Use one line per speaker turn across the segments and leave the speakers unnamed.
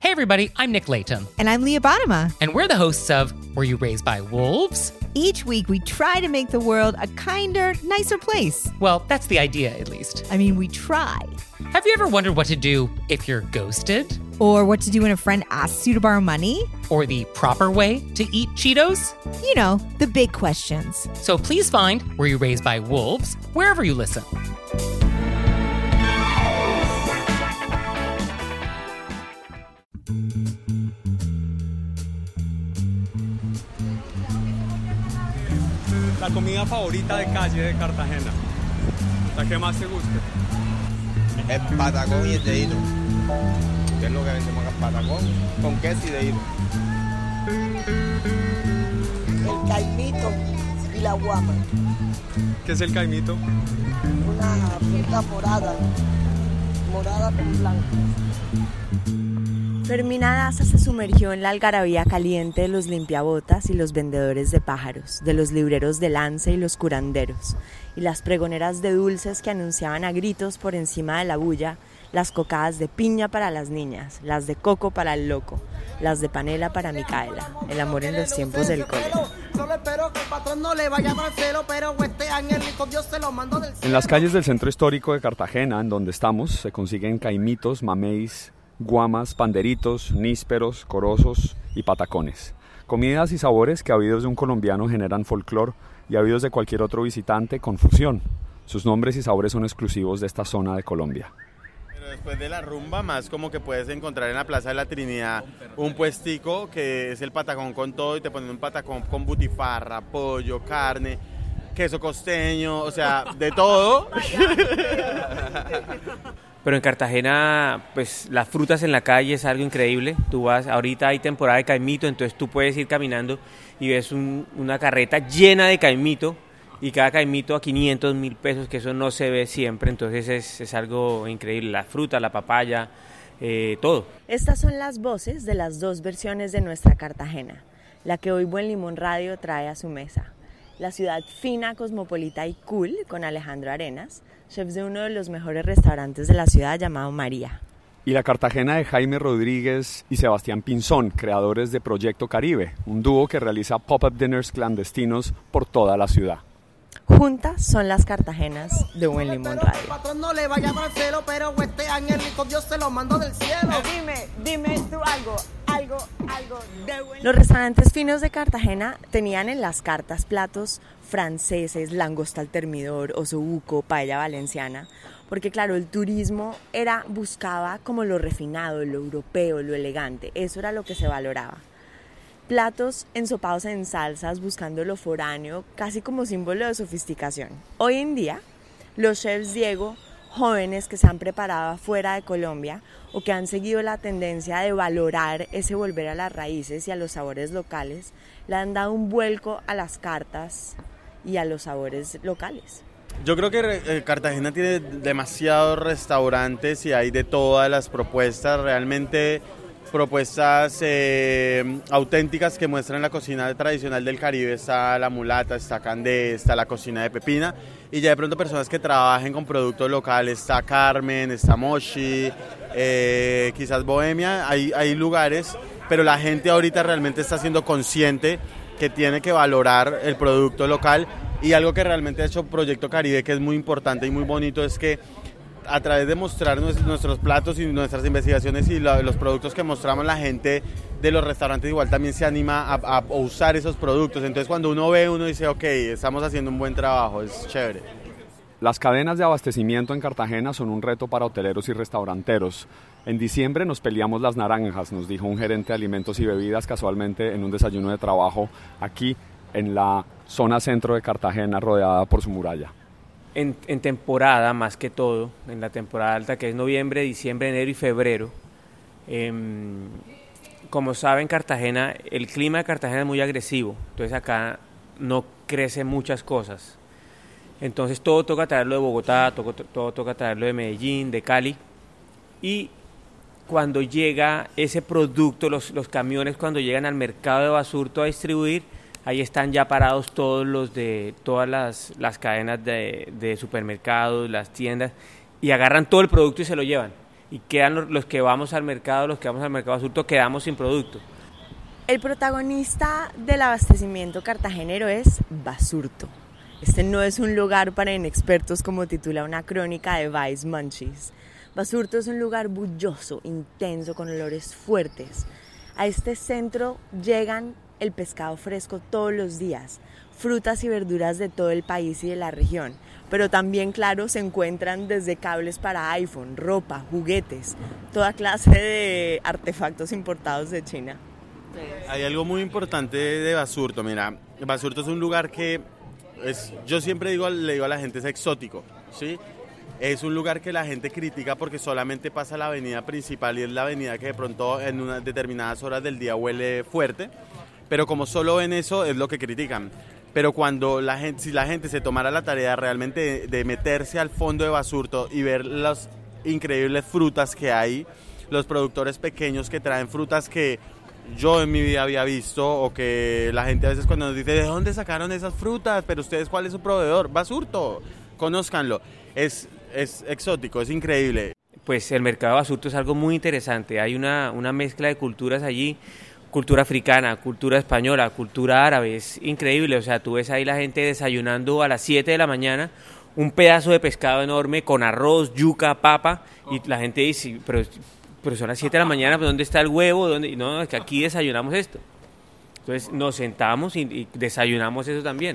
Hey everybody, I'm Nick Layton.
And I'm Leah Bottima.
And we're the hosts of Were You Raised by Wolves?
Each week we try to make the world a kinder, nicer place.
Well, that's the idea, at least.
I mean, we try.
Have you ever wondered what to do if you're ghosted?
Or what to do when a friend asks you to borrow money?
Or the proper way to eat Cheetos?
You know, the big questions.
So please find Were You Raised by Wolves wherever you listen.
La comida favorita de calle de Cartagena. La que más te guste.
El patacón y el dedito. Que es lo que decimos acá, patacón con queso y dedito.
El caimito y la guama.
¿Qué es el caimito?
Una fruta morada con blanco.
Fermina Daza se sumergió en la algarabía caliente de los limpiabotas y los vendedores de pájaros, de los libreros de lance y los curanderos, y las pregoneras de dulces que anunciaban a gritos por encima de la bulla las cocadas de piña para las niñas, las de coco para el loco, las de panela para Micaela, el amor en los tiempos del cólera.
En las calles del centro histórico de Cartagena, en donde estamos, se consiguen caimitos, mameis, guamas, panderitos, nísperos, corozos y patacones. Comidas y sabores que habidos de un colombiano generan folclor y habidos de cualquier otro visitante confusión. Sus nombres y sabores son exclusivos de esta zona de Colombia.
Pero después de la rumba, más como que puedes encontrar en la Plaza de la Trinidad un puestico que es el patacón con todo y te ponen un patacón con butifarra, pollo, carne, queso costeño, o sea, de todo.
Pero en Cartagena, pues las frutas en la calle es algo increíble. Tú vas, ahorita hay temporada de caimito, entonces tú puedes ir caminando y ves una carreta llena de caimito y cada caimito a 500.000 pesos, que eso no se ve siempre, entonces es algo increíble. La fruta, la papaya, todo.
Estas son las voces de las dos versiones de nuestra Cartagena, la que hoy Buen Limón Radio trae a su mesa. La ciudad fina, cosmopolita y cool, con Alejandro Arenas, chef de uno de los mejores restaurantes de la ciudad llamado María.
Y la Cartagena de Jaime Rodríguez y Sebastián Pinzón, creadores de Proyecto Caribe, un dúo que realiza pop-up dinners clandestinos por toda la ciudad.
Juntas son las Cartagenas de Buen Limón Radio. Dime tú algo de buen... Los restaurantes finos de Cartagena tenían en las cartas platos franceses, langosta al termidor, osobuco, paella valenciana, porque claro, el turismo buscaba como lo refinado, lo europeo, lo elegante, eso era lo que se valoraba. Platos ensopados en salsas, buscando lo foráneo, casi como símbolo de sofisticación. Hoy en día, los chefs Diego, jóvenes que se han preparado afuera de Colombia o que han seguido la tendencia de valorar ese volver a las raíces y a los sabores locales, le han dado un vuelco a las cartas y a los sabores locales.
Yo creo que Cartagena tiene demasiados restaurantes y hay de todas las propuestas, realmente propuestas auténticas que muestran la cocina tradicional del Caribe. Está la mulata, está Candé, está la cocina de Pepina, y ya de pronto personas que trabajen con productos locales. Está Carmen, está Moshi, quizás Bohemia, hay lugares, pero la gente ahorita realmente está siendo consciente que tiene que valorar el producto local, y algo que realmente ha hecho Proyecto Caribe, que es muy importante y muy bonito, es que a través de mostrar nuestros platos y nuestras investigaciones y los productos que mostramos, la gente de los restaurantes igual también se anima a usar esos productos. Entonces cuando uno ve, uno dice, ok, estamos haciendo un buen trabajo, es chévere.
Las cadenas de abastecimiento en Cartagena son un reto para hoteleros y restauranteros. En diciembre nos peleamos las naranjas, nos dijo un gerente de alimentos y bebidas casualmente en un desayuno de trabajo aquí en la zona centro de Cartagena, rodeada por su muralla.
En temporada, más que todo, en la temporada alta, que es noviembre, diciembre, enero y febrero. Como saben, Cartagena, el clima de Cartagena es muy agresivo, entonces acá no crecen muchas cosas. Entonces todo toca traerlo de Bogotá, todo toca traerlo de Medellín, de Cali. Y cuando llega ese producto, los camiones cuando llegan al mercado de Basurto a distribuir, ahí están ya parados todas las cadenas de supermercados, las tiendas, y agarran todo el producto y se lo llevan. y quedan los que vamos al mercado, Basurto, quedamos sin producto.
El protagonista del abastecimiento cartagenero es Basurto. Este no es un lugar para inexpertos, como titula una crónica de Vice Munchies. Basurto es un lugar bulloso, intenso, con olores fuertes. A este centro llegan el pescado fresco todos los días, frutas y verduras de todo el país y de la región, pero también, claro, se encuentran desde cables para iPhone, ropa, juguetes, toda clase de artefactos importados de China.
Hay algo muy importante de Basurto. Mira, Basurto es un lugar que yo siempre le digo a la gente, es exótico, ¿sí? Es un lugar que la gente critica porque solamente pasa la avenida principal y es la avenida que de pronto en unas determinadas horas del día huele fuerte, pero como solo ven eso es lo que critican. Pero cuando si la gente se tomara la tarea realmente de meterse al fondo de Basurto y ver las increíbles frutas que hay, los productores pequeños que traen frutas que yo en mi vida había visto, o que la gente a veces cuando nos dice ¿de dónde sacaron esas frutas? Pero ustedes, ¿cuál es su proveedor? Basurto, conózcanlo, es exótico, es increíble.
Pues el mercado de Basurto es algo muy interesante, hay una mezcla de culturas allí, cultura africana, cultura española, cultura árabe, es increíble, o sea, tú ves ahí la gente desayunando a las 7 de la mañana, un pedazo de pescado enorme con arroz, yuca, papa, y la gente dice, pero son las 7 de la mañana, ¿dónde está el huevo? No, es que aquí desayunamos esto. Entonces nos sentamos y desayunamos eso también.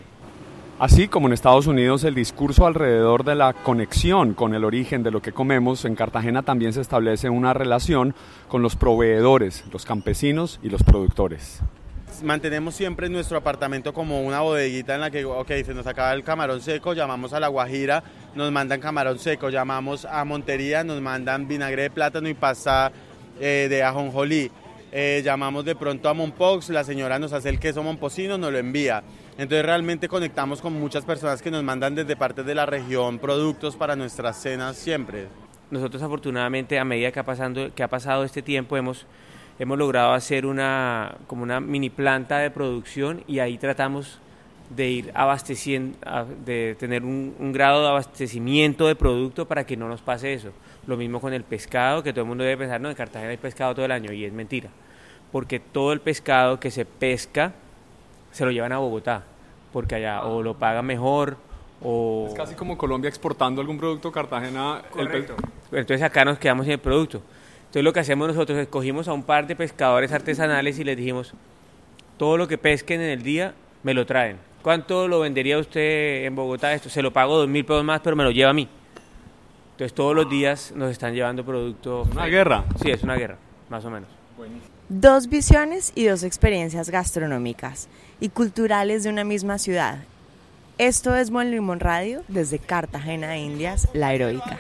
Así como en Estados Unidos el discurso alrededor de la conexión con el origen de lo que comemos, en Cartagena también se establece una relación con los proveedores, los campesinos y los productores.
Mantenemos siempre nuestro apartamento como una bodeguita en la que, se nos acaba el camarón seco, llamamos a La Guajira, nos mandan camarón seco, llamamos a Montería, nos mandan vinagre de plátano y pasta de ajonjolí, llamamos de pronto a Monpox, la señora nos hace el queso momposino, nos lo envía. Entonces realmente conectamos con muchas personas que nos mandan desde partes de la región productos para nuestras cenas siempre.
Nosotros afortunadamente, a medida que ha pasado este tiempo, hemos logrado hacer una mini planta de producción, y ahí tratamos de ir abasteciendo, de tener un grado de abastecimiento de producto para que no nos pase eso. Lo mismo con el pescado, que todo el mundo debe pensar, no, en Cartagena hay pescado todo el año, y es mentira, porque todo el pescado que se pesca se lo llevan a Bogotá, porque allá o lo pagan mejor, o...
Es casi como Colombia exportando algún producto a Cartagena.
Correcto. Entonces acá nos quedamos sin el producto. Entonces lo que hacemos nosotros es cogimos a un par de pescadores artesanales y les dijimos, todo lo que pesquen en el día me lo traen. ¿Cuánto lo vendería usted en Bogotá esto? Se lo pago 2.000 pesos más, pero me lo lleva a mí. Entonces todos los días nos están llevando producto.
¿Una guerra?
Sí, es una guerra, más o menos.
Buenísimo.
2 visiones y 2 experiencias gastronómicas y culturales de una misma ciudad. Esto es Buen Limón Radio desde Cartagena de Indias, La Heroica.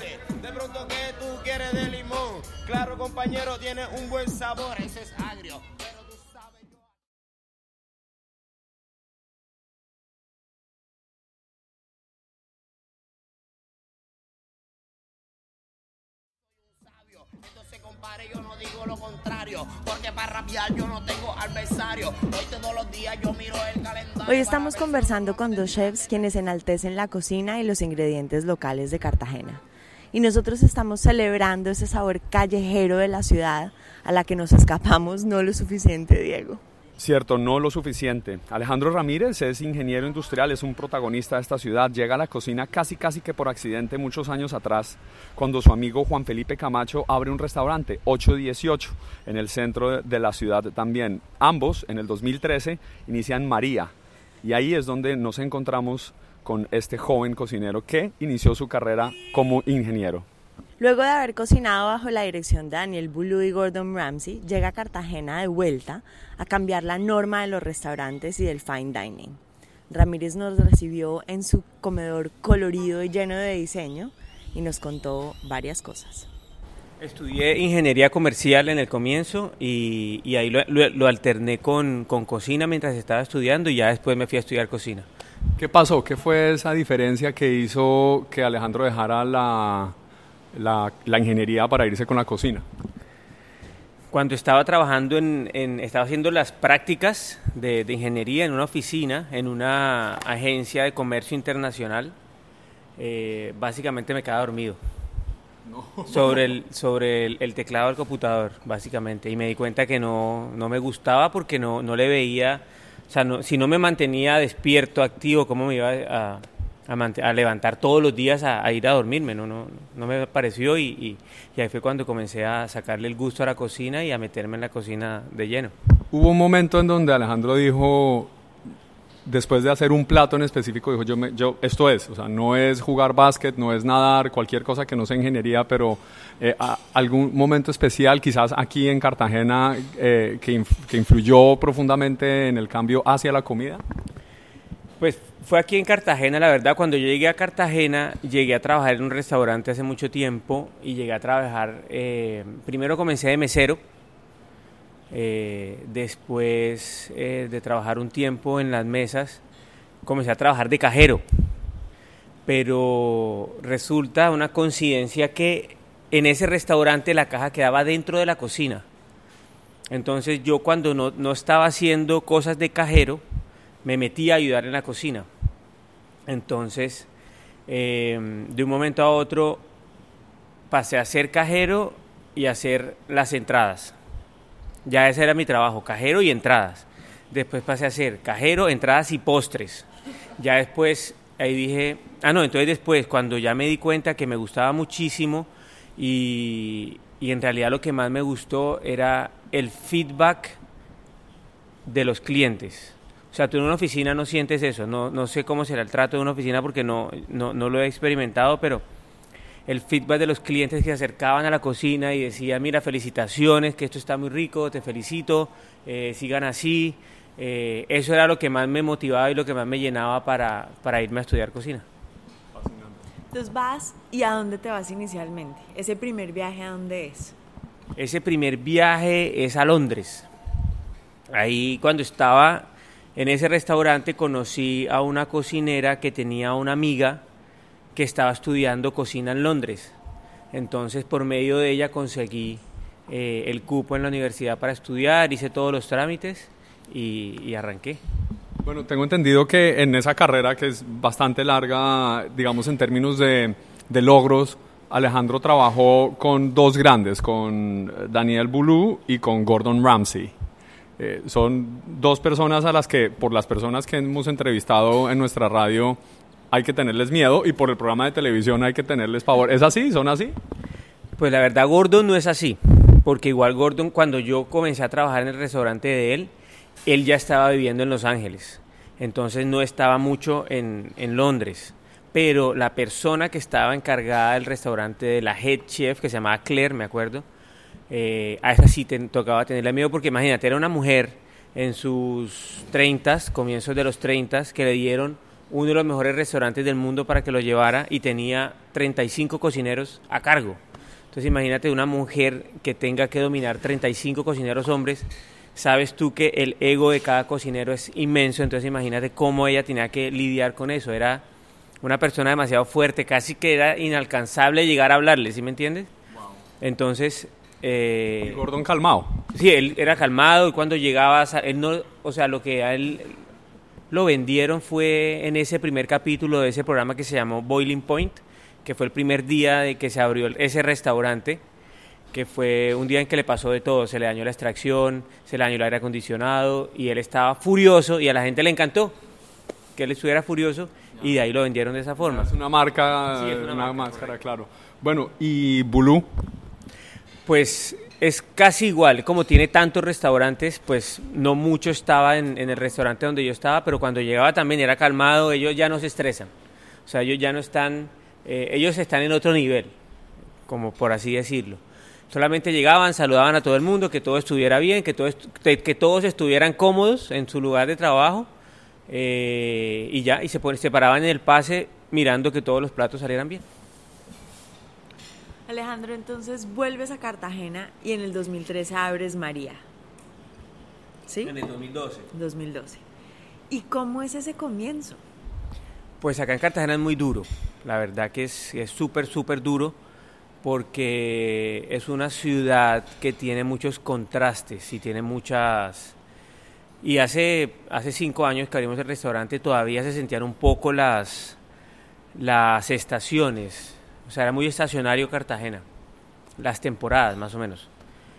De pronto que tú quieres de limón, claro compañero, tiene un buen sabor, ese es agrio. Pero tú sabes yo... Entonces compadre, yo no digo lo contrario, porque para rapear yo no tengo adversario. Hoy todos los días yo miro el calendario.
Hoy estamos conversando con 2 chefs quienes enaltecen la cocina y los ingredientes locales de Cartagena. Y nosotros estamos celebrando ese sabor callejero de la ciudad a la que nos escapamos no lo suficiente, Diego.
Cierto, no lo suficiente. Alejandro Ramírez es ingeniero industrial, es un protagonista de esta ciudad. Llega a la cocina casi que por accidente muchos años atrás, cuando su amigo Juan Felipe Camacho abre un restaurante, 818, en el centro de la ciudad también. Ambos, en el 2013, inician María. Y ahí es donde nos encontramos con este joven cocinero que inició su carrera como ingeniero.
Luego de haber cocinado bajo la dirección de Daniel Boulud y Gordon Ramsay, llega a Cartagena de vuelta a cambiar la norma de los restaurantes y del fine dining. Ramírez nos recibió en su comedor colorido y lleno de diseño y nos contó varias cosas.
Estudié ingeniería comercial en el comienzo y ahí lo alterné con cocina mientras estaba estudiando, y ya después me fui a estudiar cocina.
¿Qué pasó? ¿Qué fue esa diferencia que hizo que Alejandro dejara la ingeniería para irse con la cocina?
Cuando estaba trabajando estaba haciendo las prácticas de ingeniería en una oficina, en una agencia de comercio internacional, básicamente me quedaba dormido. sobre el teclado del computador, básicamente. Y me di cuenta que no me gustaba porque no le veía, o sea, si no me mantenía despierto, activo, ¿cómo me iba a levantar todos los días a ir a dormirme? No me pareció y ahí fue cuando comencé a sacarle el gusto a la cocina y a meterme en la cocina de lleno.
Hubo un momento en donde Alejandro dijo, después de hacer un plato en específico, dijo, esto es, o sea, no es jugar básquet, no es nadar, cualquier cosa que no sea ingeniería, pero algún momento especial, quizás aquí en Cartagena, que influyó profundamente en el cambio hacia la comida.
Pues fue aquí en Cartagena, la verdad. Cuando yo llegué a Cartagena, llegué a trabajar en un restaurante hace mucho tiempo y llegué a trabajar, primero comencé de mesero, después de trabajar un tiempo en las mesas, comencé a trabajar de cajero, pero resulta una coincidencia que en ese restaurante la caja quedaba dentro de la cocina. Entonces yo cuando no estaba haciendo cosas de cajero, me metí a ayudar en la cocina. Entonces, de un momento a otro, pasé a ser cajero y a hacer las entradas. Ya ese era mi trabajo, cajero y entradas. Después pasé a ser cajero, entradas y postres. Ya después, ahí dije, entonces después, cuando ya me di cuenta que me gustaba muchísimo y en realidad lo que más me gustó era el feedback de los clientes. O sea, tú en una oficina no sientes eso, no sé cómo será el trato de una oficina porque no lo he experimentado, pero el feedback de los clientes que se acercaban a la cocina y decían, mira, felicitaciones, que esto está muy rico, te felicito, sigan así. Eso era lo que más me motivaba y lo que más me llenaba para irme a estudiar cocina.
Entonces vas, ¿y a dónde te vas inicialmente? ¿Ese primer viaje a dónde es?
Ese primer viaje es a Londres. Ahí cuando estaba en ese restaurante conocí a una cocinera que tenía una amiga que estaba estudiando cocina en Londres. Entonces, por medio de ella conseguí el cupo en la universidad para estudiar, hice todos los trámites y arranqué.
Bueno, tengo entendido que en esa carrera, que es bastante larga, digamos en términos de logros, Alejandro trabajó con dos grandes, con Daniel Boulud y con Gordon Ramsay. Son dos personas a las que, por las personas que hemos entrevistado en nuestra radio, hay que tenerles miedo, y por el programa de televisión hay que tenerles pavor. ¿Es así? ¿Son así?
Pues la verdad, Gordon no es así, porque igual Gordon, cuando yo comencé a trabajar en el restaurante de él ya estaba viviendo en Los Ángeles, entonces no estaba mucho en Londres, pero la persona que estaba encargada del restaurante, de la head chef, que se llamaba Claire, me acuerdo, a esa sí tocaba tenerle miedo, porque imagínate, era una mujer en sus 30s, comienzos de los 30s, que le dieron uno de los mejores restaurantes del mundo para que lo llevara y tenía 35 cocineros a cargo. Entonces imagínate una mujer que tenga que dominar 35 cocineros hombres, sabes tú que el ego de cada cocinero es inmenso, entonces imagínate cómo ella tenía que lidiar con eso. Era una persona demasiado fuerte, casi que era inalcanzable llegar a hablarle, ¿sí me entiendes? Wow. Entonces...
¿Y Gordon calmado?
Sí, él era calmado, y cuando llegaba, él no, o sea, lo que a él lo vendieron fue en ese primer capítulo de ese programa que se llamó Boiling Point, que fue el primer día de que se abrió ese restaurante, que fue un día en que le pasó de todo, se le dañó la extracción, se le dañó el aire acondicionado, y él estaba furioso, y a la gente le encantó que él estuviera furioso, y de ahí lo vendieron de esa forma.
Es una marca, sí, es una máscara, claro. Bueno, ¿y Boulud?
Pues es casi igual, como tiene tantos restaurantes, pues no mucho estaba en el restaurante donde yo estaba, pero cuando llegaba también era calmado, ellos ya no se estresan, o sea, ellos ya no están, ellos están en otro nivel, como por así decirlo. Solamente llegaban, saludaban a todo el mundo, que todo estuviera bien, que todos estuvieran cómodos en su lugar de trabajo, y ya, y se paraban en el pase mirando que todos los platos salieran bien.
Alejandro, entonces vuelves a Cartagena y en el 2013 abres María, ¿sí?
En el 2012.
2012. ¿Y cómo es ese comienzo?
Pues acá en Cartagena es muy duro, la verdad que es súper, súper duro, porque es una ciudad que tiene muchos contrastes y tiene muchas... Y hace 5 años que abrimos el restaurante todavía se sentían un poco las estaciones. O sea, era muy estacionario Cartagena, las temporadas más o menos.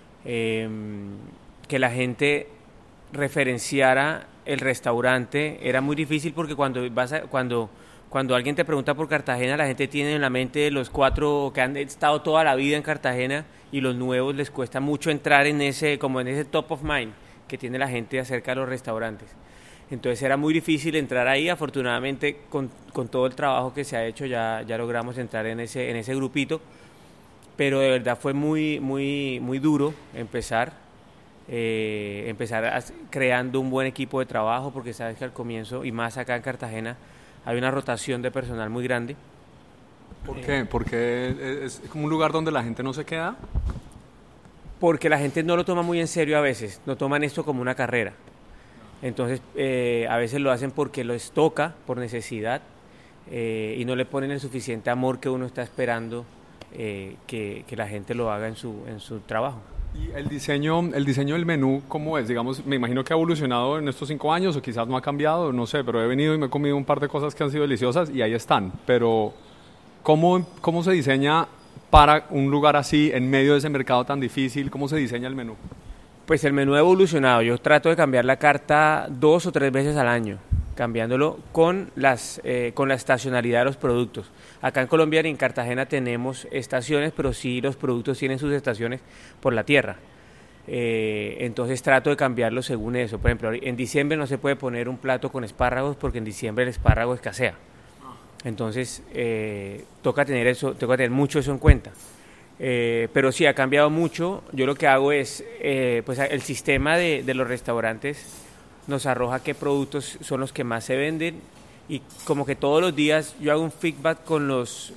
Que la gente referenciara el restaurante era muy difícil porque cuando alguien te pregunta por Cartagena, la gente tiene en la mente los 4 que han estado toda la vida en Cartagena y los nuevos les cuesta mucho entrar en ese top of mind que tiene la gente acerca de los restaurantes. Entonces era muy difícil entrar ahí. Afortunadamente con todo el trabajo que se ha hecho ya logramos entrar en ese grupito, pero de verdad fue muy, muy, muy duro empezar creando un buen equipo de trabajo, porque sabes que al comienzo, y más acá en Cartagena, hay una rotación de personal muy grande.
¿Por qué? ¿Porque es como un lugar donde la gente no se queda?
Porque la gente no lo toma muy en serio a veces, no toman esto como una carrera. Entonces, a veces lo hacen porque les toca, por necesidad, y no le ponen el suficiente amor que uno está esperando que la gente lo haga en su trabajo.
¿Y el diseño del menú cómo es? Digamos, me imagino que ha evolucionado en estos 5 años o quizás no ha cambiado, no sé, pero he venido y me he comido un par de cosas que han sido deliciosas y ahí están. Pero, ¿cómo se diseña para un lugar así, en medio de ese mercado tan difícil? ¿Cómo se diseña el menú?
Pues el menú ha evolucionado. Yo trato de cambiar la carta 2 o 3 veces al año, cambiándolo con la estacionalidad de los productos. Acá en Colombia y en Cartagena tenemos estaciones, pero sí los productos tienen sus estaciones por la tierra. Entonces trato de cambiarlo según eso. Por ejemplo, en diciembre no se puede poner un plato con espárragos porque en diciembre el espárrago escasea. Entonces toca tener mucho eso en cuenta. Pero sí, ha cambiado mucho. Yo lo que hago es, pues el sistema de los restaurantes nos arroja qué productos son los que más se venden, y como que todos los días yo hago un feedback con los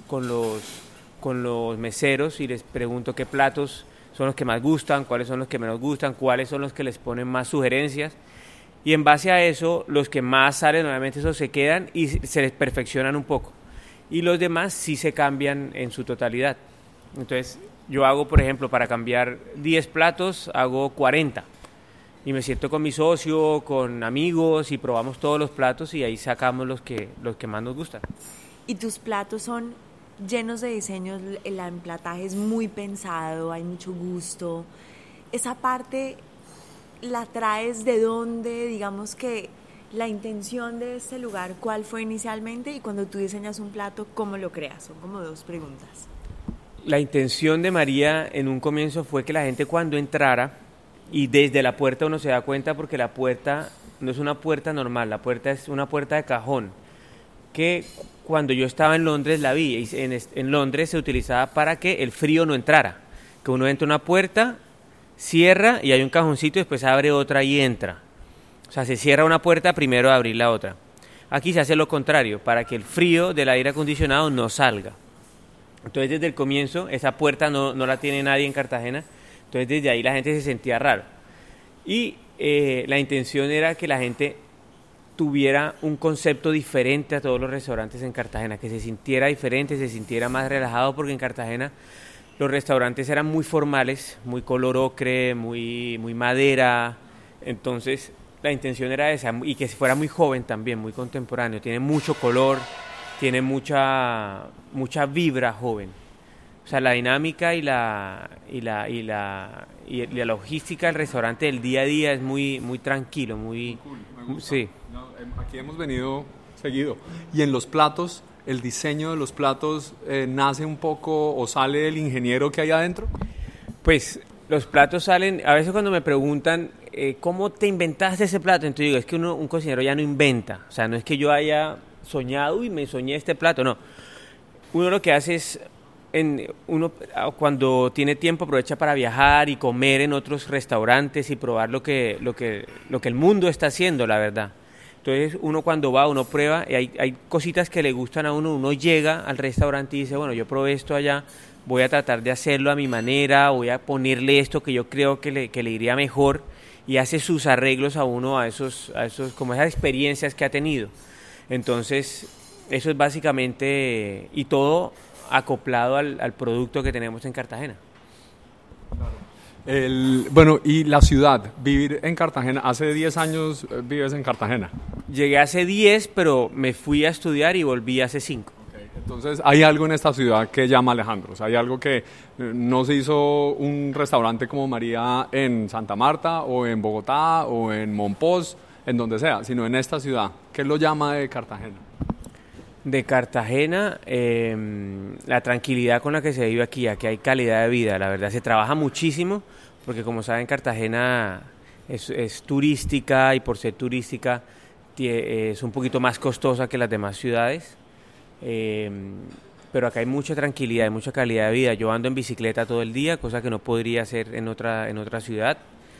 meseros y les pregunto qué platos son los que más gustan, cuáles son los que menos gustan, cuáles son los que les ponen más sugerencias, y en base a eso los que más salen normalmente esos se quedan y se les perfeccionan un poco, y los demás sí se cambian en su totalidad. Entonces yo hago, por ejemplo, para cambiar 10 platos hago 40 y me siento con mi socio, con amigos, y probamos todos los platos y ahí sacamos los que más nos gustan.
¿Y tus platos son llenos de diseños? El emplataje es muy pensado, hay mucho gusto. Esa parte la traes de dónde, digamos que la intención de este lugar, ¿cuál fue inicialmente? Y cuando tú diseñas un plato, ¿cómo lo creas? Son como 2 preguntas.
La intención de María en un comienzo fue que la gente cuando entrara, y desde la puerta uno se da cuenta, porque la puerta no es una puerta normal, la puerta es una puerta de cajón, que cuando yo estaba en Londres la vi, y en Londres se utilizaba para que el frío no entrara, que uno entra a una puerta, cierra y hay un cajoncito y después abre otra y entra. O sea, se cierra una puerta primero de abrir la otra. Aquí se hace lo contrario, para que el frío del aire acondicionado no salga. Entonces desde el comienzo esa puerta no la tiene nadie en Cartagena. Entonces desde ahí la gente se sentía raro. Y la intención era que la gente tuviera un concepto diferente a todos los restaurantes en Cartagena, que se sintiera diferente, se sintiera más relajado, porque en Cartagena los restaurantes eran muy formales, muy color ocre, muy madera. Entonces la intención era esa, y que fuera muy joven también, muy contemporáneo. Tiene mucho color, tiene mucha vibra joven. O sea, la dinámica y la logística del restaurante del día a día es muy tranquilo, muy cool, sí.
No, aquí hemos venido seguido. Y en los platos, el diseño de los platos nace un poco o sale del ingeniero que hay adentro.
Pues los platos salen, a veces cuando me preguntan ¿cómo te inventaste ese plato? Entonces digo, es que un cocinero ya no inventa. O sea, no es que yo haya soñado y me soñé este plato, no. Uno lo que hace es, uno cuando tiene tiempo aprovecha para viajar y comer en otros restaurantes y probar lo que el mundo está haciendo, la verdad. Entonces uno cuando va, uno prueba, y hay cositas que le gustan a uno llega al restaurante y dice, bueno, yo probé esto allá, voy a tratar de hacerlo a mi manera, voy a ponerle esto que yo creo que le iría mejor, y hace sus arreglos a uno a esos como esas experiencias que ha tenido. Entonces eso es básicamente, y todo acoplado al producto que tenemos en Cartagena.
Bueno, y la ciudad, vivir en Cartagena, hace 10 años vives en Cartagena.
Llegué hace 10, pero me fui a estudiar y volví hace 5.
Okay. Entonces, hay algo en esta ciudad que llama a Alejandro. O sea, hay algo que no se hizo un restaurante como María en Santa Marta o en Bogotá o en Monpós, en donde sea, sino en esta ciudad. ¿Qué lo llama de Cartagena?
De Cartagena, la tranquilidad con la que se vive aquí hay calidad de vida, la verdad. Se trabaja muchísimo, porque como saben, Cartagena es turística y por ser turística es un poquito más costosa que las demás ciudades. Pero acá hay mucha tranquilidad, hay mucha calidad de vida. Yo ando en bicicleta todo el día, cosa que no podría hacer en otra ciudad.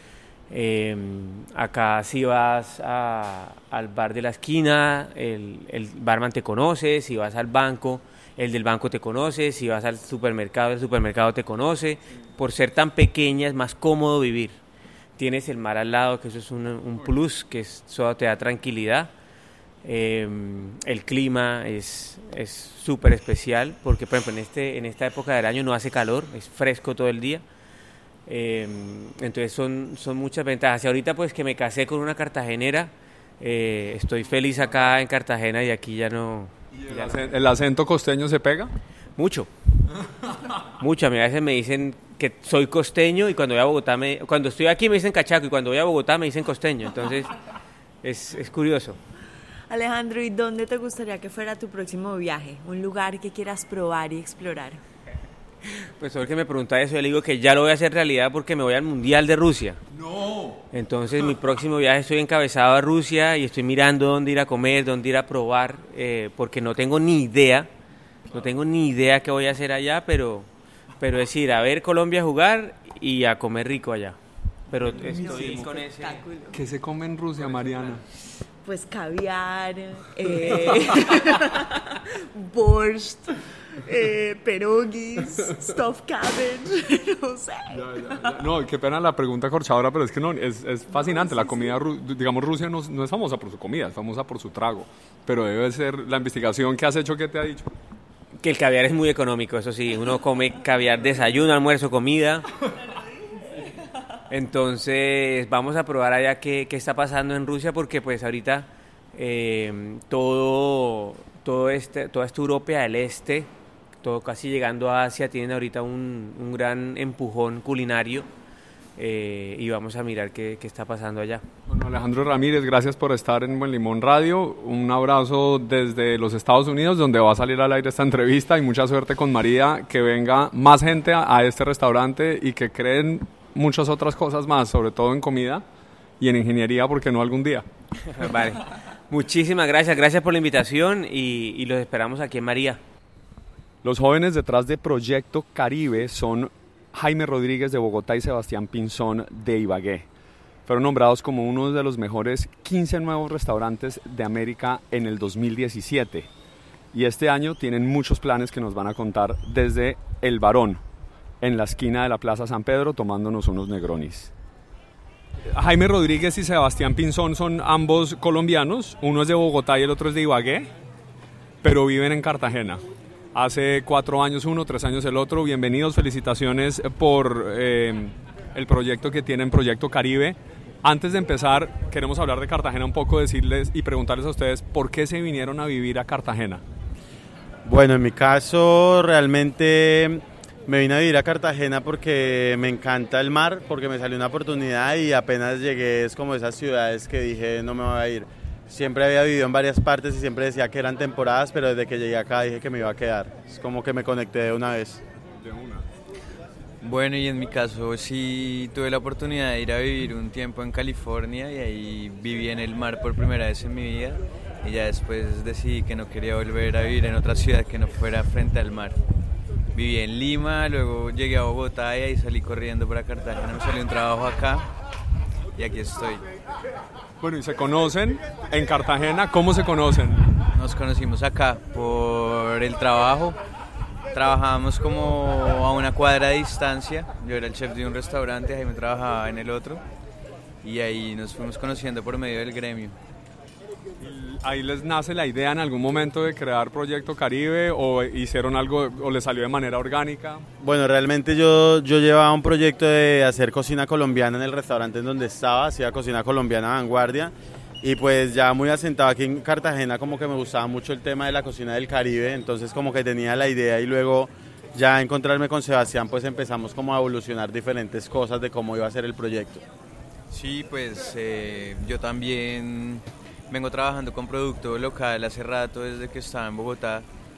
Acá si vas al bar de la esquina, el barman te conoce. Si vas al banco, el del banco te conoce. Si vas al supermercado, el supermercado te conoce. Por ser tan pequeña es más cómodo vivir. Tienes el mar al lado, que eso es un plus, que eso te da tranquilidad. El clima es súper especial porque, por ejemplo, en esta época del año no hace calor, es fresco todo el día. Entonces son muchas ventajas. Y ahorita pues que me casé con una cartagenera, estoy feliz acá en Cartagena y aquí ya no...
¿El acento costeño se pega?
Mucho. A mí a veces me dicen que soy costeño y cuando voy a Bogotá, cuando estoy aquí me dicen cachaco y cuando voy a Bogotá me dicen costeño. Entonces es curioso.
Alejandro, ¿y dónde te gustaría que fuera tu próximo viaje? Un lugar que quieras probar y explorar.
Pues ahora que me pregunta eso, yo le digo que ya lo voy a hacer realidad porque me voy al Mundial de Rusia.
¡No!
Entonces mi próximo viaje estoy encabezado a Rusia y estoy mirando dónde ir a comer, dónde ir a probar, porque no tengo ni idea qué voy a hacer allá, pero es ir a ver Colombia jugar y a comer rico allá. Pero estoy con ese...
¿Qué se come en Rusia, Mariana?
Pues caviar, borscht, pierogis, stuffed cabbage, no sé.
Ya. No, qué pena la pregunta corchadora, pero es que no, es fascinante. La comida, digamos, Rusia no es famosa por su comida, es famosa por su trago. Pero debe ser la investigación que has hecho, ¿qué te ha dicho?
Que el caviar es muy económico, eso sí. Uno come caviar, desayuno, almuerzo, comida. Entonces vamos a probar allá qué está pasando en Rusia, porque pues ahorita toda esta Europa del Este, todo casi llegando a Asia, tienen ahorita un gran empujón culinario, y vamos a mirar qué está pasando allá.
Bueno, Alejandro Ramírez, gracias por estar en Buen Limón Radio. Un abrazo desde los Estados Unidos, donde va a salir al aire esta entrevista, y mucha suerte con María, que venga más gente a este restaurante y que creen muchas otras cosas más, sobre todo en comida y en ingeniería, porque no algún día.
Vale, muchísimas gracias por la invitación y los esperamos aquí en María.
Los jóvenes detrás de Proyecto Caribe son Jaime Rodríguez de Bogotá y Sebastián Pinzón de Ibagué. Fueron nombrados como uno de los mejores 15 nuevos restaurantes de América en el 2017, y este año tienen muchos planes que nos van a contar desde El Barón, en la esquina de la Plaza San Pedro, tomándonos unos Negronis. Jaime Rodríguez y Sebastián Pinzón son ambos colombianos, uno es de Bogotá y el otro es de Ibagué, pero viven en Cartagena. Hace 4 años uno, 3 años el otro. Bienvenidos, felicitaciones por el proyecto que tienen, Proyecto Caribe. Antes de empezar, queremos hablar de Cartagena un poco, decirles y preguntarles a ustedes por qué se vinieron a vivir a Cartagena.
Bueno, en mi caso realmente me vine a vivir a Cartagena porque me encanta el mar, porque me salió una oportunidad y apenas llegué es como esas ciudades que dije no me voy a ir. Siempre había vivido en varias partes y siempre decía que eran temporadas, pero desde que llegué acá dije que me iba a quedar. Es como que me conecté de una vez.
Bueno, y en mi caso sí tuve la oportunidad de ir a vivir un tiempo en California y ahí viví en el mar por primera vez en mi vida, y ya después decidí que no quería volver a vivir en otra ciudad que no fuera frente al mar. Viví en Lima, luego llegué a Bogotá y ahí salí corriendo para Cartagena, me salió un trabajo acá y aquí estoy.
Bueno, ¿y se conocen en Cartagena? ¿Cómo se conocen?
Nos conocimos acá por el trabajo. Trabajábamos como a una cuadra de distancia. Yo era el chef de un restaurante, Jaime trabajaba en el otro. Y ahí nos fuimos conociendo por medio del gremio.
¿Ahí les nace la idea en algún momento de crear Proyecto Caribe o hicieron algo o les salió de manera orgánica?
Bueno, realmente yo llevaba un proyecto de hacer cocina colombiana en el restaurante en donde estaba, hacía cocina colombiana vanguardia, Y pues ya muy asentado aquí en Cartagena, como que me gustaba mucho el tema de la cocina del Caribe, entonces como que tenía la idea y luego ya encontrarme con Sebastián, pues empezamos como a evolucionar diferentes cosas de cómo iba a ser el proyecto.
Sí, pues yo también vengo trabajando con producto local hace rato desde que estaba en Bogotá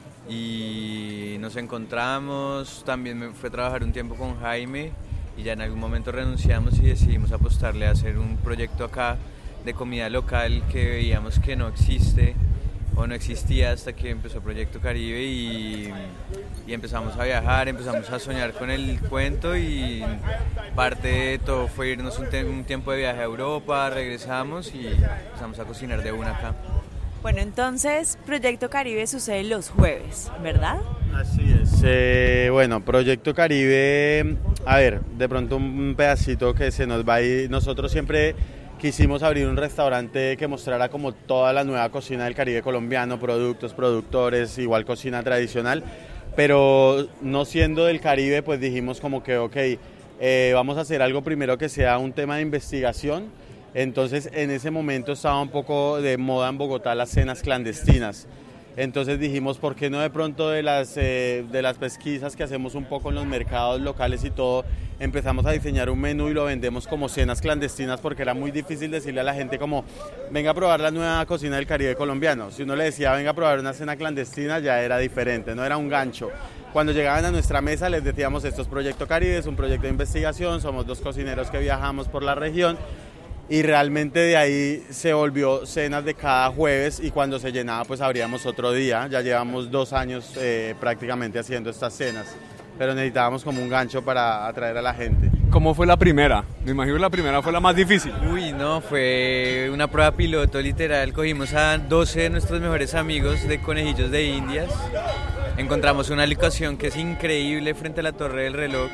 y nos encontramos, también me fui a trabajar un tiempo con Jaime y ya en algún momento renunciamos y decidimos apostarle a hacer un proyecto acá de comida local que veíamos que no existe o no existía hasta que empezó Proyecto Caribe y empezamos a viajar, empezamos a soñar con el cuento y parte de todo fue irnos un tiempo de viaje a Europa, regresamos y empezamos a cocinar de una acá.
Bueno, entonces Proyecto Caribe sucede los jueves, ¿verdad?
Así es. Bueno, Proyecto Caribe, a ver, de pronto un pedacito que se nos va a ir. Nosotros siempre quisimos abrir un restaurante que mostrara como toda la nueva cocina del Caribe colombiano, productos, productores, igual cocina tradicional, pero no siendo del Caribe, pues dijimos como que, ok, vamos a hacer algo primero que sea un tema de investigación. Entonces en ese momento estaba un poco de moda en Bogotá las cenas clandestinas. Entonces dijimos, ¿por qué no de pronto de las pesquisas que hacemos un poco en los mercados locales y todo, empezamos a diseñar un menú y lo vendemos como cenas clandestinas? Porque era muy difícil decirle a la gente como, venga a probar la nueva cocina del Caribe colombiano. Si uno le decía, venga a probar una cena clandestina, ya era diferente, no era un gancho. Cuando llegaban a nuestra mesa les decíamos, esto es Proyecto Caribe, es un proyecto de investigación, somos 2 cocineros que viajamos por la región. Y realmente de ahí se volvió cenas de cada jueves y cuando se llenaba pues abríamos otro día. Ya llevamos 2 años prácticamente haciendo estas cenas, pero necesitábamos como un gancho para atraer a la gente.
¿Cómo fue la primera? Me imagino que la primera fue la más difícil.
Uy, no, fue una prueba piloto literal. Cogimos a 12 de nuestros mejores amigos de Conejillos de Indias. Encontramos una locación que es increíble frente a la Torre del Reloj.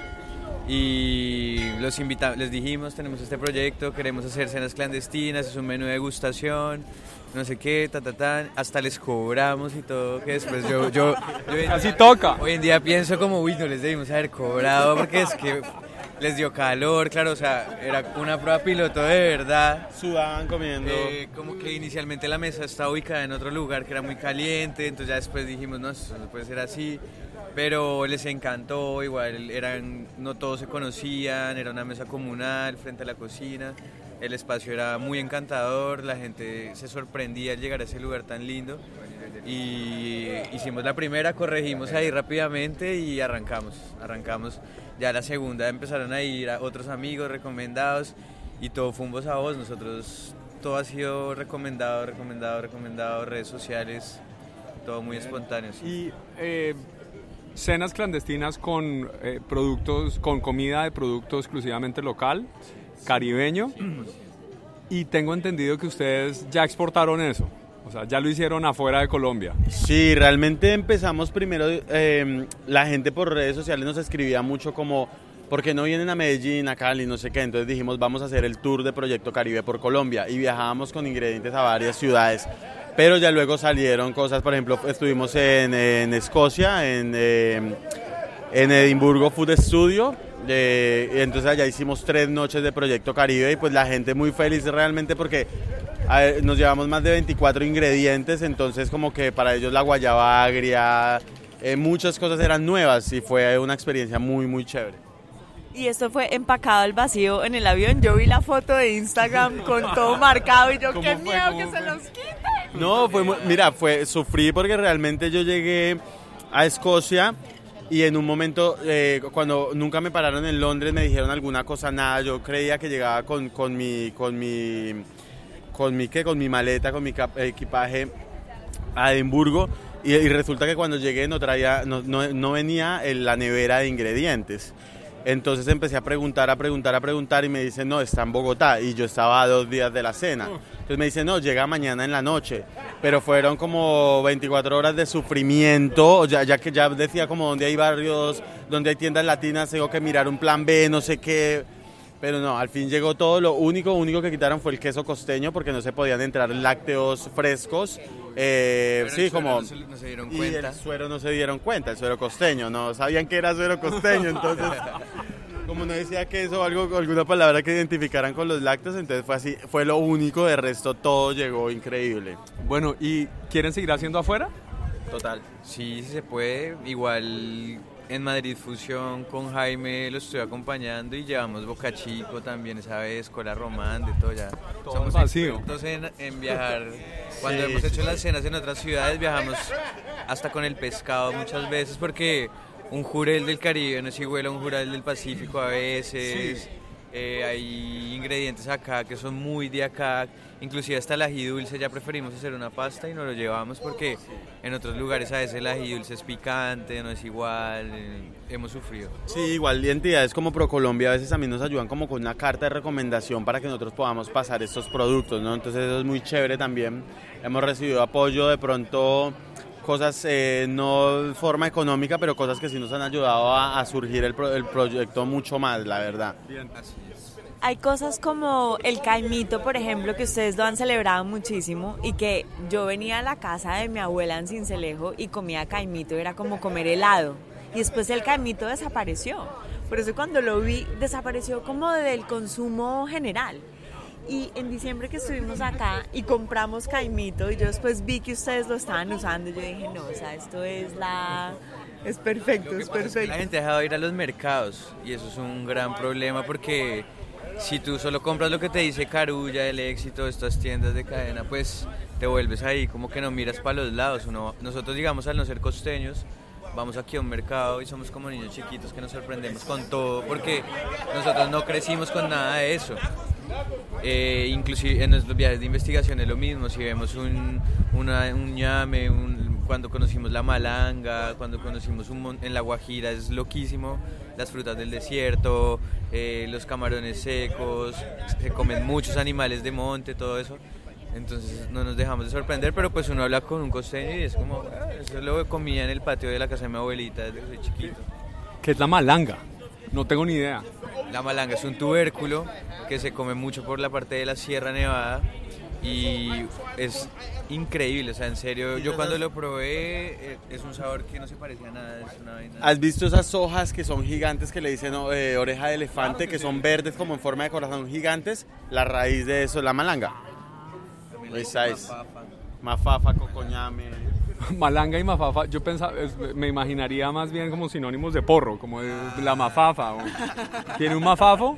Y los invitamos, les dijimos, tenemos este proyecto, queremos hacer cenas clandestinas, es un menú de degustación, no sé qué, hasta les cobramos y todo, que después yo
así toca.
Hoy en día pienso como, uy, no les debimos haber cobrado porque es que les dio calor, claro, o sea, era una prueba piloto de verdad.
Sudaban comiendo.
Como que inicialmente la mesa estaba ubicada en otro lugar que era muy caliente, entonces ya después dijimos, no, eso no puede ser así. Pero les encantó, igual no todos se conocían, era una mesa comunal frente a la cocina, el espacio era muy encantador, la gente se sorprendía al llegar a ese lugar tan lindo y hicimos la primera, corregimos ahí rápidamente y arrancamos. Ya la segunda empezaron a ir a otros amigos recomendados y todo fue un voz a voz, nosotros todo ha sido recomendado, redes sociales, todo muy espontáneo.
Sí. Y cenas clandestinas con productos, con comida de producto exclusivamente local, caribeño, y tengo entendido que ustedes ya exportaron eso, o sea, ya lo hicieron afuera de Colombia.
Sí, realmente empezamos primero, la gente por redes sociales nos escribía mucho como, ¿por qué no vienen a Medellín, a Cali, no sé qué? Entonces dijimos, vamos a hacer el tour de Proyecto Caribe por Colombia, y viajábamos con ingredientes a varias ciudades. Pero ya luego salieron cosas, por ejemplo, estuvimos en Escocia, en Edimburgo Food Studio, entonces allá hicimos 3 noches de Proyecto Caribe y pues la gente muy feliz realmente porque nos llevamos más de 24 ingredientes, entonces como que para ellos la guayaba agria, muchas cosas eran nuevas y fue una experiencia muy, muy chévere.
Y esto fue empacado al vacío en el avión. Yo vi la foto de Instagram con todo marcado y yo, qué miedo que se los quiten.
No, sufrí porque realmente yo llegué a Escocia y en un momento, cuando nunca me pararon en Londres, me dijeron alguna cosa, nada, yo creía que llegaba con mi maleta, con mi equipaje a Edimburgo y resulta que cuando llegué no venía la nevera de ingredientes. Entonces empecé a preguntar y me dicen, no, está en Bogotá y yo estaba a 2 días de la cena. Entonces me dicen, no, llega mañana en la noche. Pero fueron como 24 horas de sufrimiento, ya que ya decía como donde hay barrios, donde hay tiendas latinas, tengo que mirar un plan B, no sé qué. Pero no, al fin llegó todo. Lo único que quitaron fue el queso costeño porque no se podían entrar lácteos frescos. Sí, como...
No se dieron cuenta.
Y el suero no se dieron cuenta, el suero costeño. No sabían que era suero costeño, entonces... como no decía queso o algo, alguna palabra que identificaran con los lácteos, entonces fue así, fue lo único, de resto todo llegó increíble.
Bueno, ¿y quieren seguir haciendo afuera?
Total.
Sí, sí se puede. Igual en Madrid Fusión con Jaime lo estoy acompañando y llevamos Boca Chico también esa vez, Cola Román, de todo ya.
Todo
Somos
vacío.
expertos en viajar. Cuando hemos hecho las cenas en otras ciudades viajamos hasta con el pescado muchas veces porque un jurel del Caribe no es igual a un jurel del Pacífico a veces. Hay ingredientes acá que son muy de acá, inclusive hasta el ají dulce ya preferimos hacer una pasta y nos lo llevamos porque en otros lugares a veces el ají dulce es picante, no es igual, hemos sufrido.
Sí, igual entidades como ProColombia a veces también nos ayudan como con una carta de recomendación para que nosotros podamos pasar estos productos, ¿no? Entonces eso es muy chévere también, hemos recibido apoyo de pronto, cosas no de forma económica, pero cosas que sí nos han ayudado a surgir el proyecto mucho más, la verdad.
Bien.
Así es.
Hay cosas como el caimito, por ejemplo, que ustedes lo han celebrado muchísimo y que yo venía a la casa de mi abuela en Sincelejo y comía caimito, era como comer helado. Y después el caimito desapareció. Por eso cuando lo vi, desapareció como del consumo general. Y en diciembre que estuvimos acá y compramos caimito y yo después vi que ustedes lo estaban usando y yo dije, no, o sea, esto es es perfecto, es perfecto.
La gente ha dejado de ir a los mercados y eso es un gran problema porque si tú solo compras lo que te dice Carulla, El Éxito, estas tiendas de cadena, pues te vuelves ahí como que no miras para los lados. Nosotros, digamos, al no ser costeños, vamos aquí a un mercado y somos como niños chiquitos que nos sorprendemos con todo porque nosotros no crecimos con nada de eso. Inclusive en nuestros viajes de investigación es lo mismo, si vemos un ñame, cuando conocimos la malanga, cuando conocimos en La Guajira es loquísimo, las frutas del desierto, los camarones secos, se comen muchos animales de monte, todo eso, entonces no nos dejamos de sorprender, pero pues uno habla con un costeño y es como, eso lo comía en el patio de la casa de mi abuelita desde que soy chiquito.
¿Qué es la malanga? No tengo ni idea.
La malanga es un tubérculo que se come mucho por la parte de la Sierra Nevada y es increíble, o sea, en serio, yo cuando lo probé es un sabor que no se parece a nada, es una vaina.
¿Has visto esas hojas que son gigantes que le dicen oreja de elefante, que son verdes como en forma de corazón gigantes? La raíz de eso es la malanga. Esa es. Mafafa, cocoñame.
Malanga y mafafa, yo pensaba, me imaginaría más bien como sinónimos de porro, como de la mafafa. ¿Tiene un mafafo?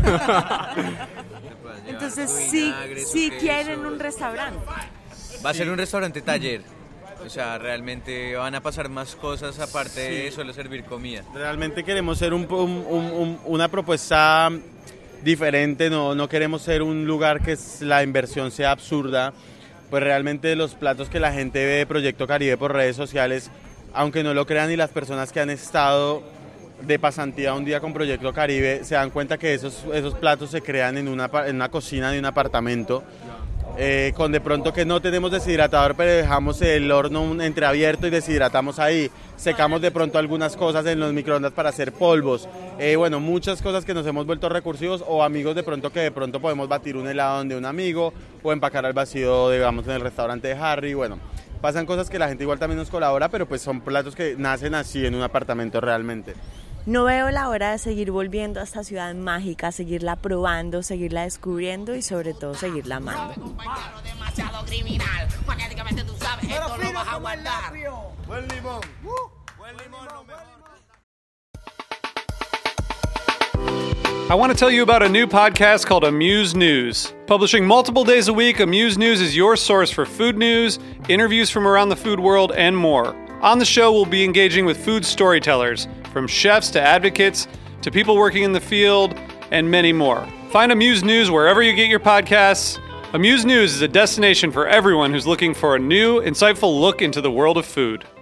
Entonces sí quieren un restaurante.
Va a ser un restaurante taller. O sea, realmente van a pasar más cosas aparte de solo servir comida.
Realmente queremos ser una propuesta diferente, no queremos ser un lugar que la inversión sea absurda. Pues realmente los platos que la gente ve de Proyecto Caribe por redes sociales, aunque no lo crean, y las personas que han estado de pasantía un día con Proyecto Caribe se dan cuenta que esos platos se crean en una cocina de un apartamento, con de pronto que no tenemos deshidratador, pero dejamos el horno entreabierto y deshidratamos ahí, secamos de pronto algunas cosas en los microondas para hacer polvos, bueno, muchas cosas que nos hemos vuelto recursivos, o amigos de pronto que de pronto podemos batir un helado donde un amigo, o empacar al vacío, digamos, en el restaurante de Harry, bueno, pasan cosas que la gente igual también nos colabora, pero pues son platos que nacen así en un apartamento realmente.
No veo la hora de seguir volviendo a esta ciudad mágica, seguirla probando, seguirla descubriendo y sobre todo seguirla amando.
Demasiado criminal, magnéticamente tú sabes, esto lo vas a guardar.
Buen limón.
Buen limón, no me
I want to tell you about a new podcast called Amuse News. Publishing multiple days a week, Amuse News is your source for food news, interviews from around the food world, and more. On the show, we'll be engaging with food storytellers, from chefs to advocates to people working in the field, and many more. Find Amuse News wherever you get your podcasts. Amuse News is a destination for everyone who's looking for a new, insightful look into the world of food.